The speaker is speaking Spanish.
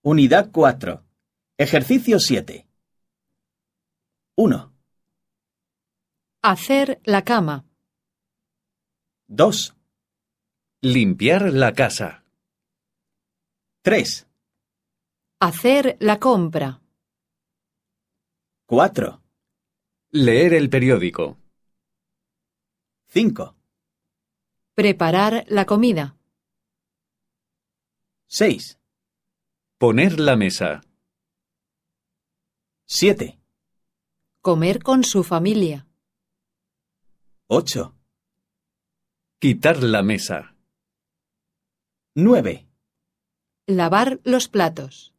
Unidad 4. Ejercicio 7. 1, Hacer la cama. 2, Limpiar la casa. 3, Hacer la compra. 4, Leer el periódico. 5, Preparar la comida. 6, Poner la mesa. 7, Comer con su familia. 8, Quitar la mesa. 9. Lavar los platos.